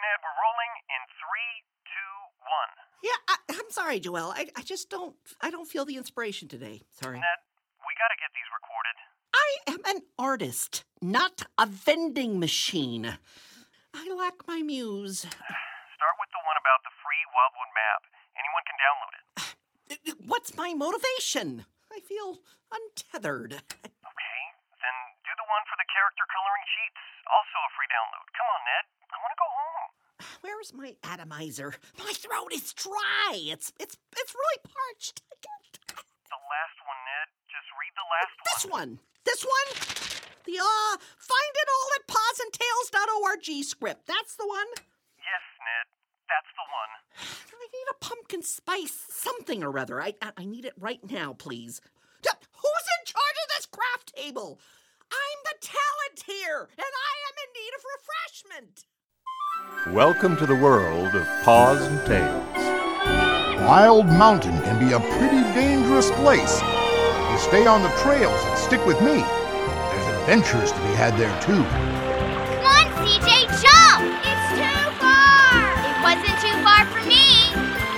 Ned. We're rolling in 3, 2, 1. Yeah, I'm sorry, Joelle. I just don't feel the inspiration today. Sorry. Ned, we gotta get these recorded. I am an artist, not a vending machine. I lack my muse. Start with the one about the free Wildwood map. Anyone can download it. What's my motivation? I feel untethered. Okay, then do the one for the character coloring sheets. Also a free download. Come on, Ned. I want to go home. Where's my atomizer? My throat is dry. It's really parched. The last one, Ned. Just read the last one. This one. The find it all at pawsandtails.org script. That's the one. Yes, Ned. That's the one. I need a pumpkin spice something or other. I need it right now, please. Who's in charge of this craft table? I'm the talent here, and I am in need of refreshment. Welcome to the world of Paws and Tails. Wild Mountain can be a pretty dangerous place. You stay on the trails and stick with me. There's adventures to be had there, too. Come on, CJ, jump! It's too far! It wasn't too far for me!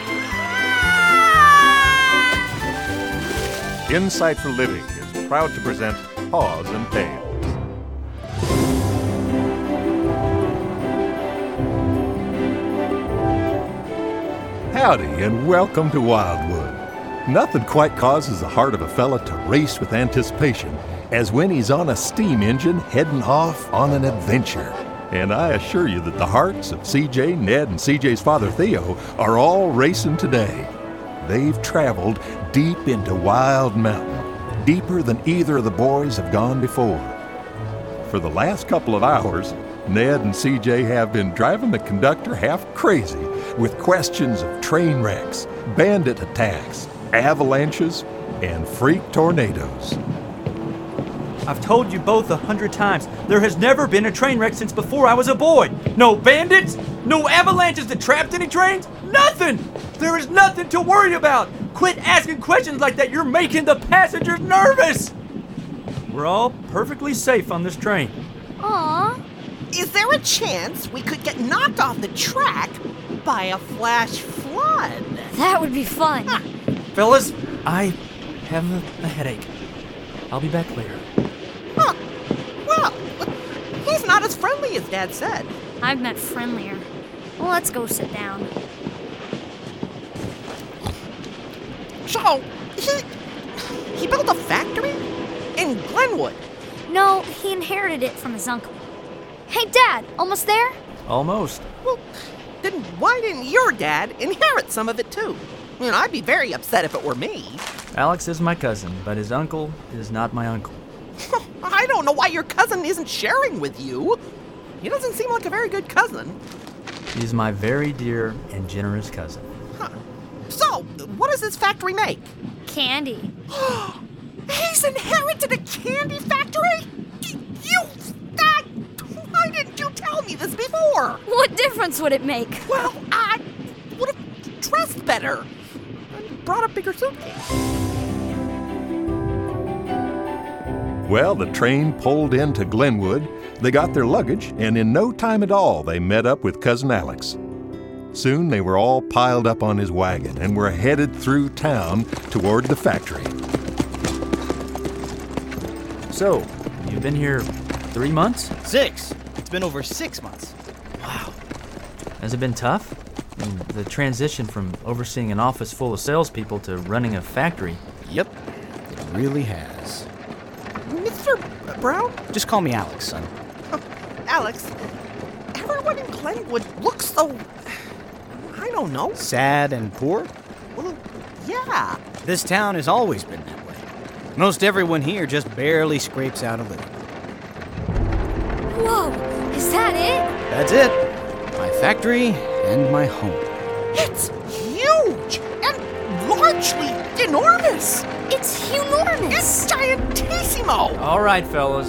Ah! Insight for Living is proud to present Paws and Tails. Howdy, and welcome to Wildwood. Nothing quite causes the heart of a fella to race with anticipation as when he's on a steam engine heading off on an adventure. And I assure you that the hearts of CJ, Ned, and CJ's father Theo are all racing today. They've traveled deep into Wild Mountain, deeper than either of the boys have gone before. For the last couple of hours, Ned and CJ have been driving the conductor half crazy with questions of train wrecks, bandit attacks, avalanches, and freak tornadoes. I've told you both 100 times, there has never been a train wreck since before I was a boy. No bandits, no avalanches that trapped any trains, nothing! There is nothing to worry about! Quit asking questions like that, you're making the passengers nervous! We're all perfectly safe on this train. Aw. Is there a chance we could get knocked off the track by a flash flood? That would be fun. Fellas, I have a headache. I'll be back later. Huh. Well, he's not as friendly as Dad said. I've met friendlier. Well, let's go sit down. So, he built a factory in Glenwood. No, he inherited it from his uncle. Hey, Dad, almost there? Almost. Well, then why didn't your dad inherit some of it too? I mean, I'd be very upset if it were me. Alex is my cousin, but his uncle is not my uncle. I don't know why your cousin isn't sharing with you. He doesn't seem like a very good cousin. He's my very dear and generous cousin. Huh. So, what does this factory make? Candy. He's inherited a candy factory? Why didn't you tell me this before? What difference would it make? Well, I would have dressed better and brought a bigger suitcase. Well, the train pulled into Glenwood, they got their luggage, and in no time at all, they met up with Cousin Alex. Soon they were all piled up on his wagon and were headed through town toward the factory. So, you've been here 3 months? 6. It's been over 6 months. Wow. Has it been tough? I mean, the transition from overseeing an office full of salespeople to running a factory. Yep, it really has. Mr. Brown? Just call me Alex, son. Alex, everyone in Glenwood looks so, I don't know. Sad and poor? Well, yeah. This town has always been that way. Most everyone here just barely scrapes out a living. Whoa, is that it? That's it. My factory and my home. It's huge and largely enormous. It's hunormous. It's giantissimo. All right, fellas.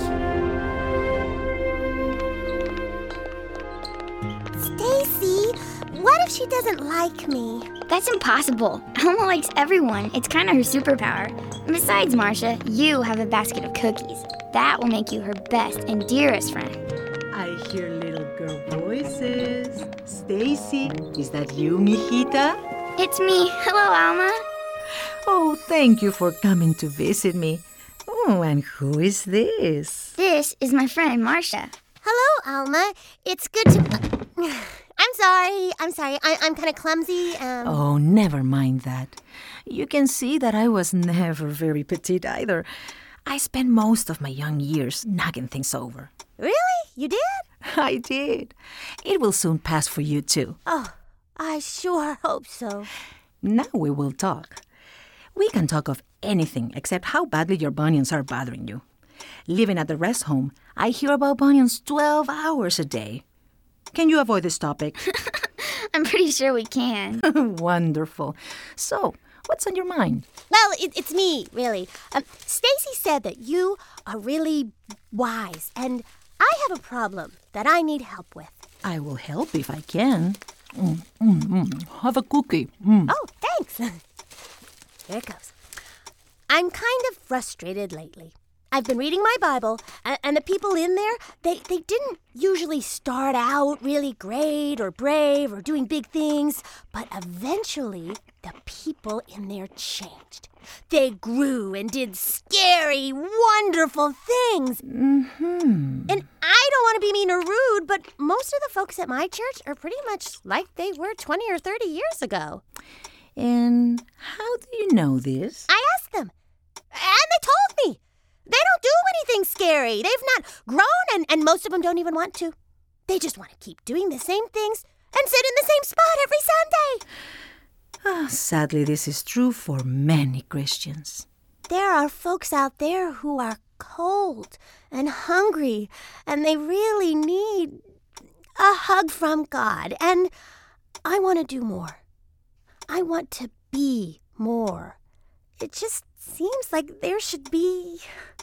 Stacy, what if she doesn't like me? That's impossible. Alma likes everyone. It's kind of her superpower. And besides, Marcia, you have a basket of cookies. That will make you her best and dearest friend. I hear little Girl voices. Stacy, is that you, mijita? It's me. Hello, Alma. Oh, thank you for coming to visit me. Oh, and who is this? This is my friend, Marcia. Hello, Alma. It's good to... I'm sorry. I'm kind of clumsy. Oh, never mind that. You can see that I was never very petite either. I spent most of my young years knocking things over. Really? You did? I did. It will soon pass for you, too. Oh, I sure hope so. Now we will talk. We can talk of anything except how badly your bunions are bothering you. Living at the rest home, I hear about bunions 12 hours a day. Can you avoid this topic? I'm pretty sure we can. Wonderful. So, what's on your mind? Well, it's me, really. Stacy said that you are really wise, and I have a problem that I need help with. I will help if I can. Have a cookie. Oh, thanks. Here it goes. I'm kind of frustrated lately. I've been reading my Bible, and the people in there, they didn't usually start out really great or brave or doing big things, but eventually the people in there changed. They grew and did scary, wonderful things. And I don't want to be mean or rude, but most of the folks at my church are pretty much like they were 20 or 30 years ago. And how do you know this? I asked them, and they told me. They don't do anything scary. They've not grown, and most of them don't even want to. They just want to keep doing the same things and sit in the same spot every Sunday. Sadly, this is true for many Christians. There are folks out there who are cold and hungry, and they really need a hug from God. And I want to do more. I want to be more. It just seems like there should be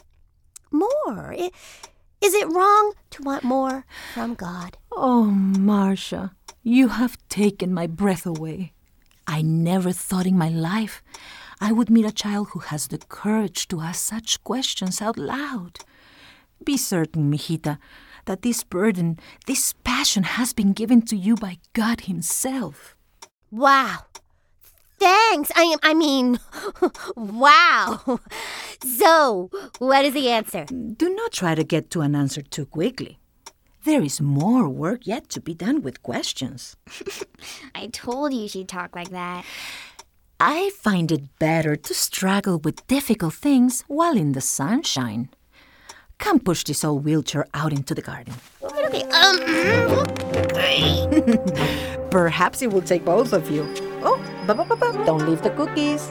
more. Is it wrong to want more from God? Oh, Marcia, you have taken my breath away. I never thought in my life I would meet a child who has the courage to ask such questions out loud. Be certain, mijita, that this burden, this passion has been given to you by God Himself. Wow. Thanks. I mean, wow. So, what is the answer? Do not try to get to an answer too quickly. There is more work yet to be done with questions. I told you she'd talk like that. I find it better to struggle with difficult things while in the sunshine. Come push this old wheelchair out into the garden. Okay. Perhaps it will take both of you. Oh, don't leave the cookies.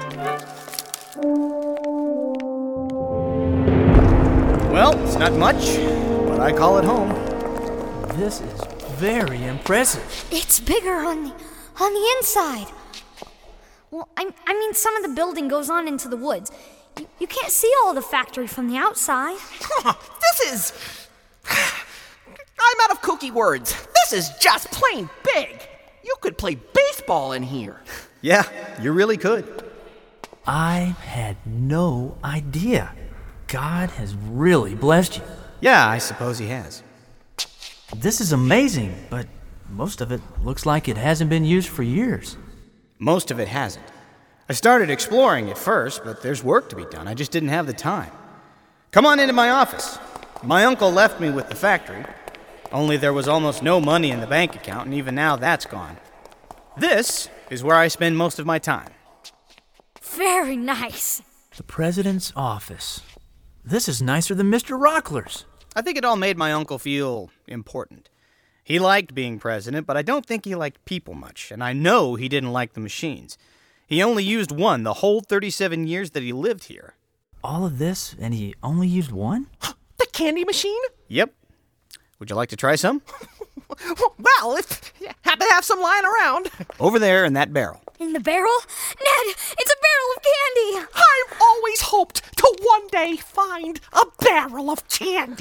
Well, it's not much, but I call it home. This is very impressive. It's bigger on the inside. Well, I mean, some of the building goes on into the woods. You can't see all the factory from the outside. This is... I'm out of cookie words. This is just plain big. You could play baseball in here. Yeah, you really could. I had no idea. God has really blessed you. Yeah, I suppose He has. This is amazing, but most of it looks like it hasn't been used for years. Most of it hasn't. I started exploring at first, but there's work to be done. I just didn't have the time. Come on into my office. My uncle left me with the factory. Only there was almost no money in the bank account, and even now that's gone. This is where I spend most of my time. Very nice. The president's office. This is nicer than Mr. Rockler's. I think it all made my uncle feel important. He liked being president, but I don't think he liked people much, and I know he didn't like the machines. He only used one the whole 37 years that he lived here. All of this, and he only used one? The candy machine? Yep. Would you like to try some? Well, if you happen to have some lying around. Over there in that barrel. In the barrel? Ned, it's a barrel of candy! I've always hoped to one day find a barrel of candy.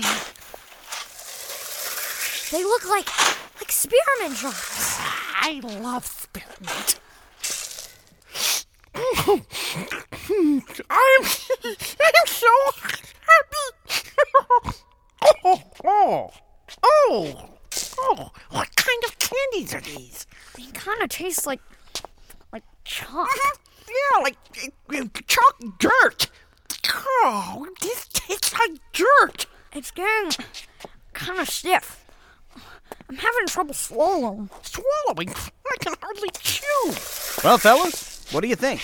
They look like spearmint drops. I love spearmint. I'm so happy. Oh. Oh, what kind of candies are these? They kind of taste like chalk. Yeah, like chalk dirt. Oh, this tastes like dirt. It's getting kind of stiff. I'm having trouble swallowing. Swallowing? I can hardly chew. Well, fellas, what do you think?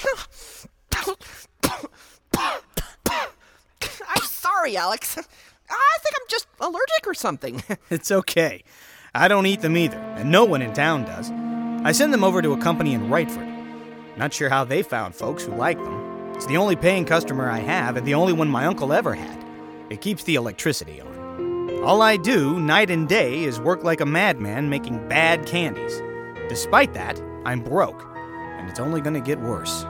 I'm sorry, Alex. I think I'm just allergic or something. It's okay. I don't eat them either, and no one in town does. I send them over to a company in Wrightford. Not sure how they found folks who like them. It's the only paying customer I have and the only one my uncle ever had. It keeps the electricity on. All I do, night and day, is work like a madman making bad candies. Despite that, I'm broke, and it's only gonna get worse.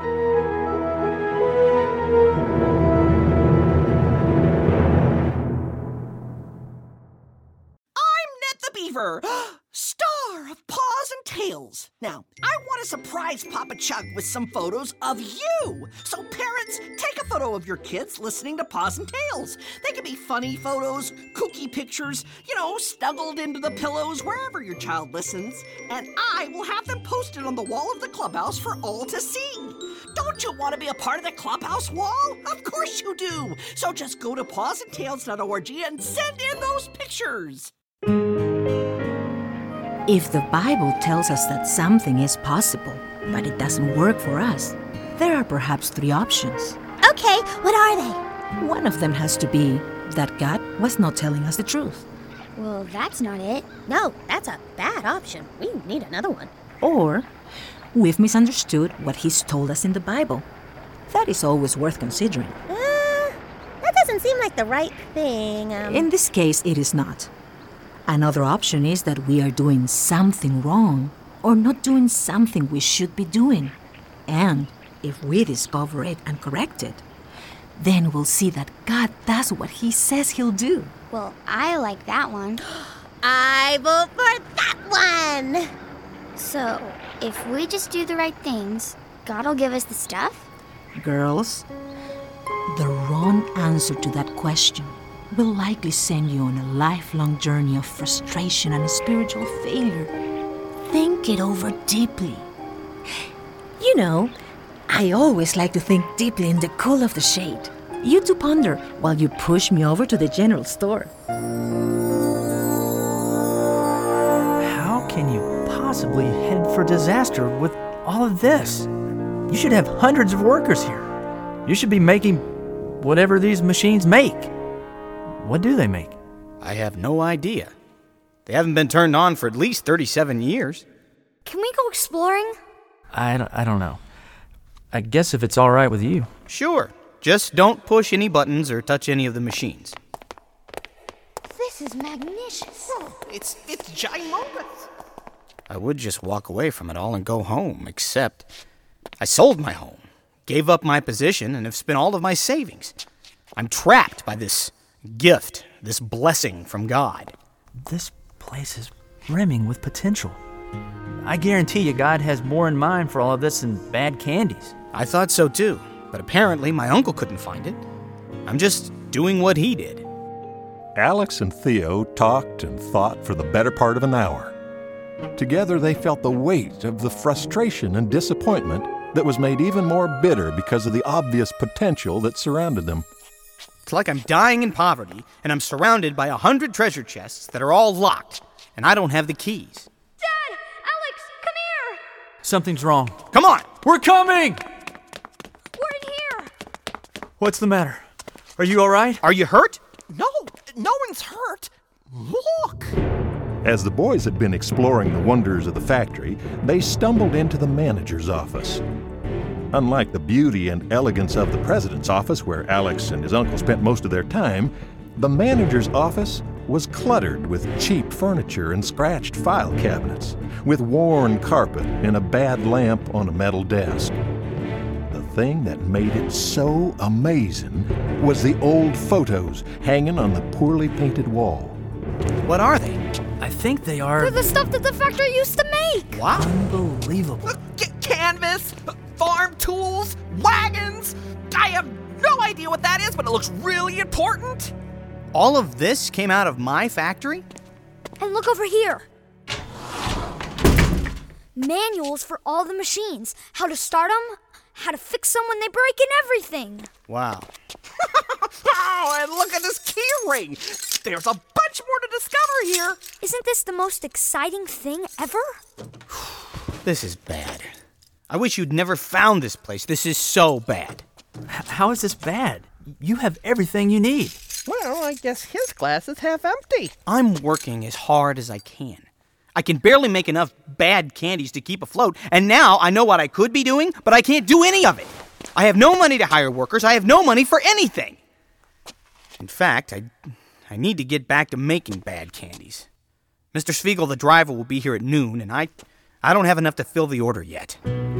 I'm Ned the Beaver, star of Paws and Tails. Now, I want to surprise Papa Chuck with some photos of you. So parents, take a photo of your kids listening to Paws and Tails. They can be funny photos, kooky pictures, snuggled into the pillows wherever your child listens. And I will have them posted on the wall of the clubhouse for all to see. Don't you want to be a part of the clubhouse wall? Of course you do. So just go to pawsandtails.org and send in those pictures. If the Bible tells us that something is possible, but it doesn't work for us, there are perhaps 3 options. Okay, what are they? One of them has to be that God was not telling us the truth. Well, that's not it. No, that's a bad option. We need another one. Or we've misunderstood what He's told us in the Bible. That is always worth considering. That doesn't seem like the right thing. In this case, it is not. Another option is that we are doing something wrong or not doing something we should be doing. And if we discover it and correct it, then we'll see that God does what He says He'll do. Well, I like that one. I vote for that one! So, if we just do the right things, God will give us the stuff? Girls, the wrong answer to that question will likely send you on a lifelong journey of frustration and spiritual failure. Think it over deeply. I always like to think deeply in the cool of the shade. You two ponder while you push me over to the general store. How can you possibly head for disaster with all of this? You should have hundreds of workers here. You should be making whatever these machines make. What do they make? I have no idea. They haven't been turned on for at least 37 years. Can we go exploring? I don't know. I guess if it's all right with you. Sure. Just don't push any buttons or touch any of the machines. This is magnificent. It's ginormous. I would just walk away from it all and go home, except I sold my home, gave up my position, and have spent all of my savings. I'm trapped by this gift, this blessing from God. This place is brimming with potential. I guarantee you God has more in mind for all of this than bad candies. I thought so too, but apparently my uncle couldn't find it. I'm just doing what he did. Alex and Theo talked and thought for the better part of an hour. Together they felt the weight of the frustration and disappointment that was made even more bitter because of the obvious potential that surrounded them. It's like I'm dying in poverty, and I'm surrounded by 100 treasure chests that are all locked, and I don't have the keys. Dad! Alex, come here! Something's wrong. Come on! We're coming! We're in here! What's the matter? Are you all right? Are you hurt? No one's hurt. Look! As the boys had been exploring the wonders of the factory, they stumbled into the manager's office. Unlike the beauty and elegance of the president's office, where Alex and his uncle spent most of their time, the manager's office was cluttered with cheap furniture and scratched file cabinets, with worn carpet and a bad lamp on a metal desk. The thing that made it so amazing was the old photos hanging on the poorly painted wall. What are they? I think they are... They're the stuff that the factory used to make! Wow. Unbelievable. Canvas, farm tools, wagons. I have no idea what that is, but it looks really important. All of this came out of my factory? And look over here. manuals for all the machines. How to start them, how to fix them when they break, and everything. Wow. Oh, and look at this key ring. There's a bunch more to discover here. Isn't this the most exciting thing ever? This is bad. I wish you'd never found this place. This is so bad. How is this bad? You have everything you need. Well, I guess his glass is half empty. I'm working as hard as I can. I can barely make enough bad candies to keep afloat, and now I know what I could be doing, but I can't do any of it. I have no money to hire workers. I have no money for anything. In fact, I need to get back to making bad candies. Mr. Spiegel, the driver, will be here at noon, and I don't have enough to fill the order yet.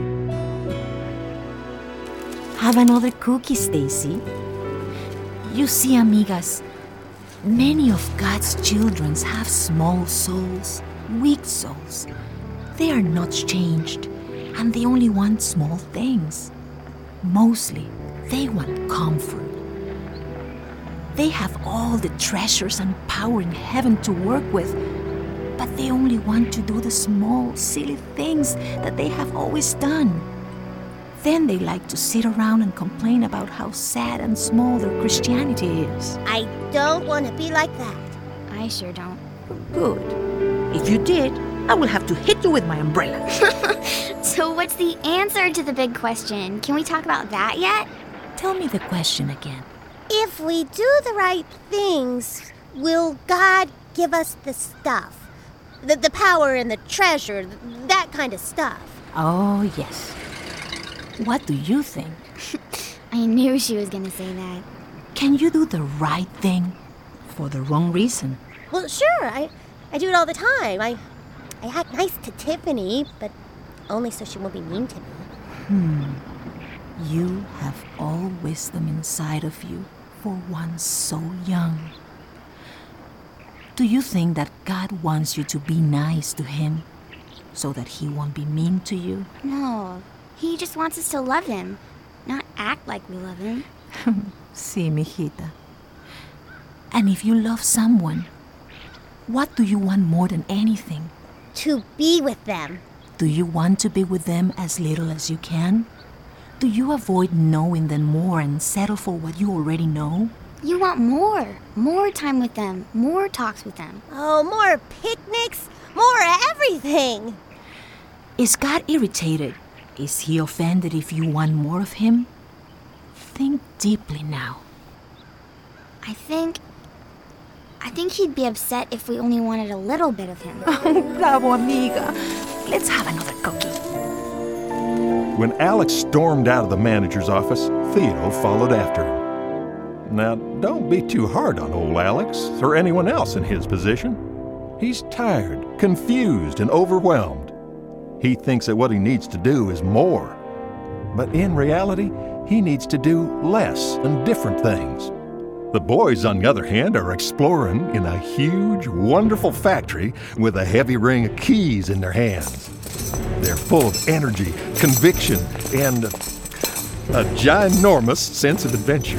Have another cookie, Stacy. You see, amigas, many of God's children have small souls, weak souls. They are not changed, and they only want small things. Mostly, they want comfort. They have all the treasures and power in heaven to work with, but they only want to do the small, silly things that they have always done. Then they like to sit around and complain about how sad and small their Christianity is. I don't want to be like that. I sure don't. Good. If you did, I will have to hit you with my umbrella. So what's the answer to the big question? Can we talk about that yet? Tell me the question again. If we do the right things, will God give us the stuff? The power and the treasure, that kind of stuff. Oh, yes. What do you think? I knew she was going to say that. Can you do the right thing for the wrong reason? Well, sure. I do it all the time. I act nice to Tiffany, but only so she won't be mean to me. You have all wisdom inside of you for one so young. Do you think that God wants you to be nice to Him so that He won't be mean to you? No, He just wants us to love Him, not act like we love Him. Sí, mijita. And if you love someone, what do you want more than anything? To be with them. Do you want to be with them as little as you can? Do you avoid knowing them more and settle for what you already know? You want more time with them, more talks with them. Oh, more picnics, more everything. Is God irritated? Is He offended if you want more of Him? Think deeply now. I think He'd be upset if we only wanted a little bit of Him. Bravo, amiga. Let's have another cookie. When Alex stormed out of the manager's office, Theo followed after him. Now, don't be too hard on old Alex or anyone else in his position. He's tired, confused, and overwhelmed. He thinks that what he needs to do is more. But in reality, he needs to do less and different things. The boys, on the other hand, are exploring in a huge, wonderful factory with a heavy ring of keys in their hands. They're full of energy, conviction, and a ginormous sense of adventure.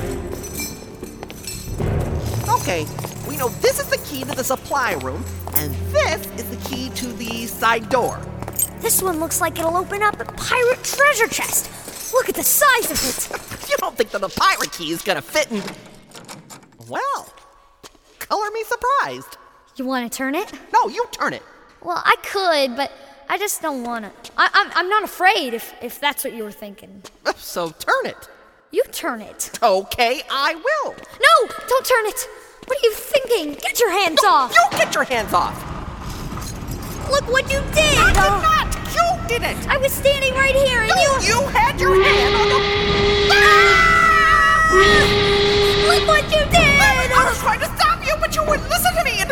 Okay, we know this is the key to the supply room, and this is the key to the side door. This one looks like it'll open up a pirate treasure chest. Look at the size of it. You don't think that the pirate key is gonna fit in... Well, color me surprised. You want to turn it? No, you turn it. Well, I could, but I just don't want to. I'm not afraid if that's what you were thinking. So turn it. You turn it. Okay, I will. No, don't turn it. What are you thinking? Get your hands off. You get your hands off. Look what you did. I did not. You did it. I was standing right here and you had your hand on the... Look what you did. I was trying to stop you, but you wouldn't listen to me.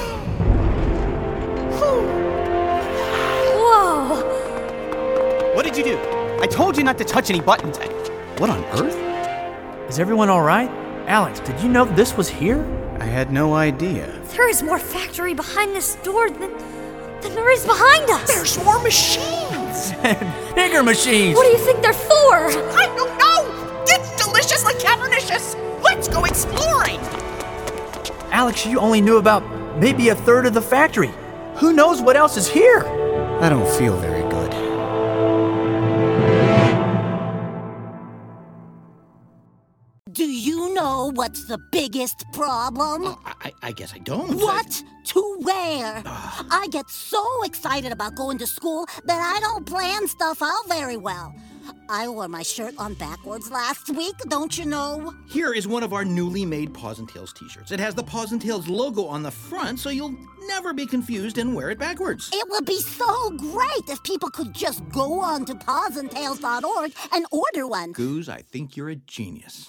Whoa. What did you do? I told you not to touch any buttons. What on earth? Is everyone all right? Alex, did you know this was here? I had no idea. There is more factory behind this door than there is behind us. There's more machines. Bigger machines. What do you think they're for? I don't know. It's deliciously cavernicious. Let's go exploring. Alex, you only knew about maybe a third of the factory. Who knows what else is here? I don't feel very good. Do you know what's the biggest problem? I guess I don't. What to wear. I get so excited about going to school that I don't plan stuff out very well. I wore my shirt on backwards last week, don't you know? Here is one of our newly made Paws and Tails t-shirts. It has the Paws and Tails logo on the front, so you'll never be confused and wear it backwards. It would be so great if people could just go on to pawsandtails.org and order one. Goose, I think you're a genius.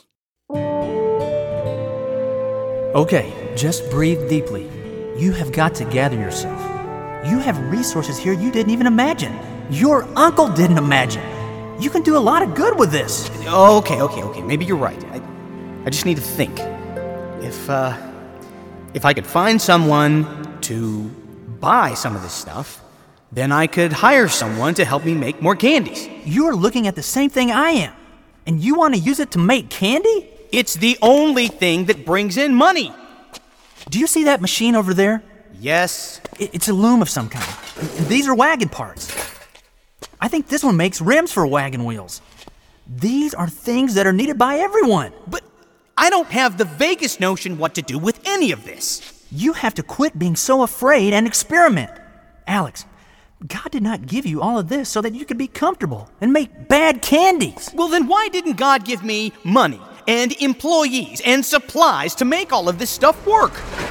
Okay, just breathe deeply. You have got to gather yourself. You have resources here you didn't even imagine. Your uncle didn't imagine. You can do a lot of good with this. Okay. Maybe you're right. I just need to think. If I could find someone to buy some of this stuff, then I could hire someone to help me make more candies. You're looking at the same thing I am. And you want to use it to make candy? It's the only thing that brings in money. Do you see that machine over there? Yes. It's a loom of some kind. These are wagon parts. I think this one makes rims for wagon wheels. These are things that are needed by everyone. But I don't have the vaguest notion what to do with any of this. You have to quit being so afraid and experiment. Alex, God did not give you all of this so that you could be comfortable and make bad candies. Well, then why didn't God give me money and employees and supplies to make all of this stuff work?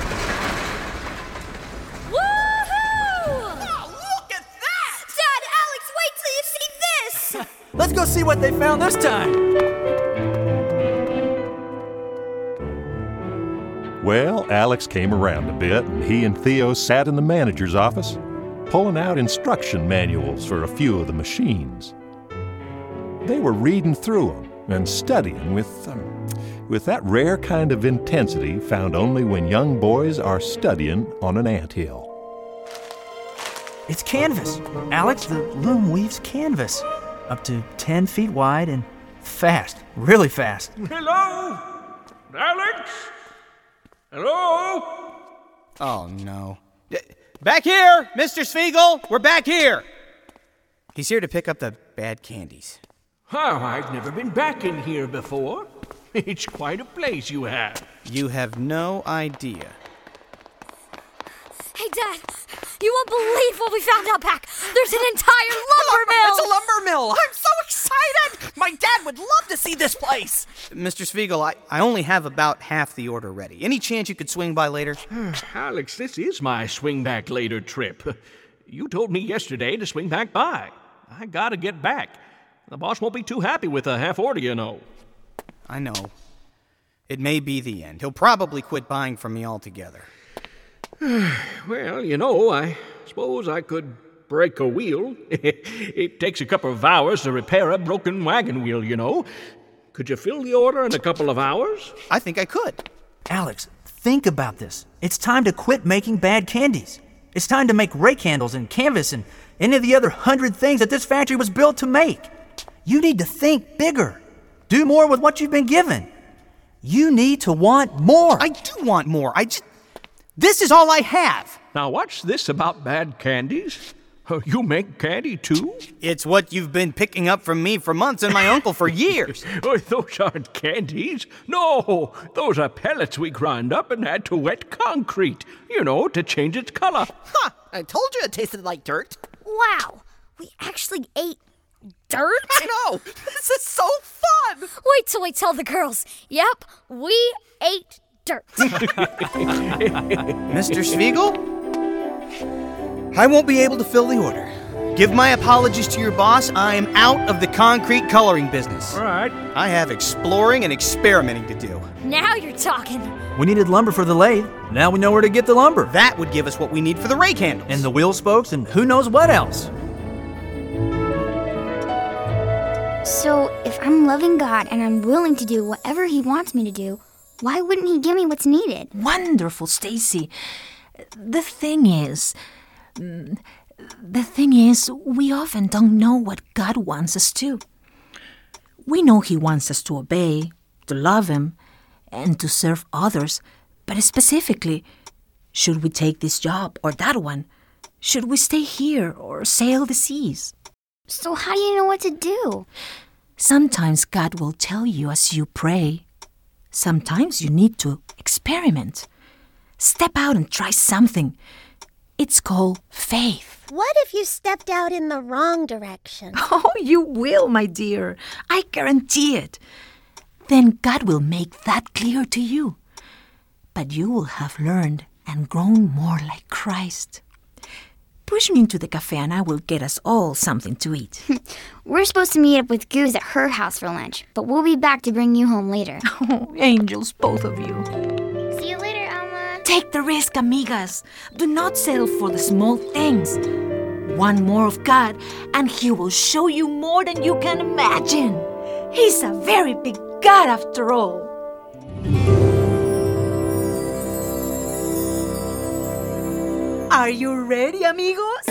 Let's go see what they found this time. Well, Alex came around a bit, and he and Theo sat in the manager's office, pulling out instruction manuals for a few of the machines. They were reading through them and studying with that rare kind of intensity found only when young boys are studying on an anthill. It's canvas. Alex, the loom weaves canvas. Up to 10 feet wide and fast, really fast. Hello? Alex? Hello? Oh, no. Back here, Mr. Spiegel! We're back here! He's here to pick up the bad candies. Oh, I've never been back in here before. It's quite a place you have. You have no idea. Hey, Dad, you won't believe what we found out back. There's an entire lumber mill. It's a lumber mill. I'm so excited. My dad would love to see this place. Mr. Spiegel, I only have about half the order ready. Any chance you could swing by later? Alex, this is my swing back later trip. You told me yesterday to swing back by. I gotta get back. The boss won't be too happy with a half order, you know. I know. It may be the end. He'll probably quit buying from me altogether. Well, you know, I suppose I could break a wheel. It takes a couple of hours to repair a broken wagon wheel, you know. Could you fill the order in a couple of hours? I think I could. Alex, think about this. It's time to quit making bad candies. It's time to make rake handles and canvas and any of the other 100 things that this factory was built to make. You need to think bigger. Do more with what you've been given. You need to want more. I do want more. This is all I have. Now, what's this about bad candies? You make candy, too? It's what you've been picking up from me for months and my uncle for years. Oh, those aren't candies. No, those are pellets we grind up and add to wet concrete, you know, to change its color. Ha! I told you it tasted like dirt. Wow, we actually ate dirt? I know! This is so fun! Wait till I tell the girls. Yep, we ate dirt. Mr. Spiegel? I won't be able to fill the order. Give my apologies to your boss. I am out of the concrete coloring business. All right. I have exploring and experimenting to do. Now you're talking. We needed lumber for the lathe. Now we know where to get the lumber. That would give us what we need for the rake handles. And the wheel spokes and who knows what else. So, if I'm loving God and I'm willing to do whatever He wants me to do, why wouldn't He give me what's needed? Wonderful, Stacy. The thing is, we often don't know what God wants us to. We know He wants us to obey, to love Him, and to serve others. But specifically, should we take this job or that one? Should we stay here or sail the seas? So how do you know what to do? Sometimes God will tell you as you pray. Sometimes you need to experiment. Step out and try something. It's called faith. What if you stepped out in the wrong direction? Oh, you will, my dear. I guarantee it. Then God will make that clear to you. But you will have learned and grown more like Christ. Push me into the cafe and I will get us all something to eat. We're supposed to meet up with Goose at her house for lunch, but we'll be back to bring you home later. Oh, angels, both of you. See you later, Alma. Take the risk, amigas. Do not settle for the small things. One more of God, and He will show you more than you can imagine. He's a very big God after all. Are you ready, amigos?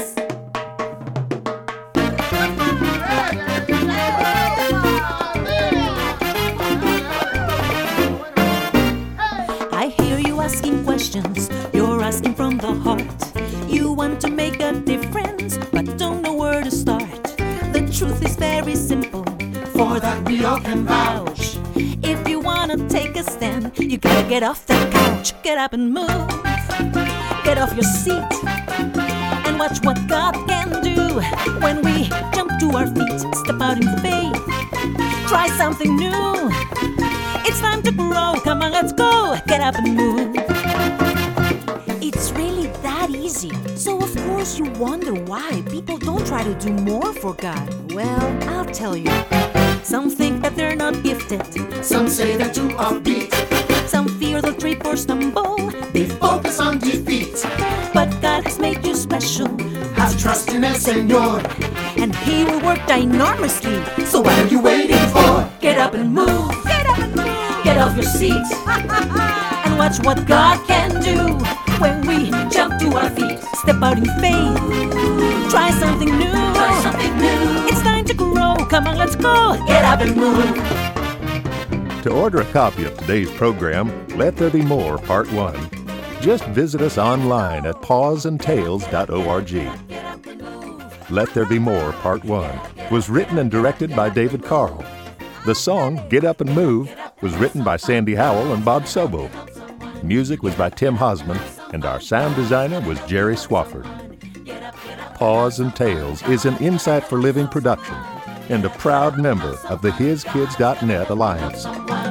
I hear you asking questions. You're asking from the heart. You want to make a difference, but don't know where to start. The truth is very simple. For that we all can vouch. If you want to take a stand, you gotta get off the couch. Get up and move. Get off your seat and watch what God can do when we jump to our feet, step out in faith, try something new. It's time to grow. Come on, let's go. Get up and move. It's really that easy. So of course you wonder why people don't try to do more for God. Well, I'll tell you. Some think that they're not gifted. Some say they're too offbeat. Some fear they'll trip or stumble. They focus on defeat. But God has made you special. Have trust in El Señor, and He will work enormously. So what are you waiting for? Get up and move. Get up and move. Get off your seat and watch what God can do when we jump to our feet, step out in faith, try something new. Try something new. It's time to grow. Come on, let's go. Get up and move. To order a copy of today's program, Let There Be More, Part 1, just visit us online at pawsandtails.org. Let There Be More, Part 1 was written and directed by David Carl. The song, Get Up and Move, was written by Sandy Howell and Bob Sobo. Music was by Tim Hosman, and our sound designer was Jerry Swafford. Paws and Tales is an Insight for Living production and a proud member of the HisKids.net Alliance.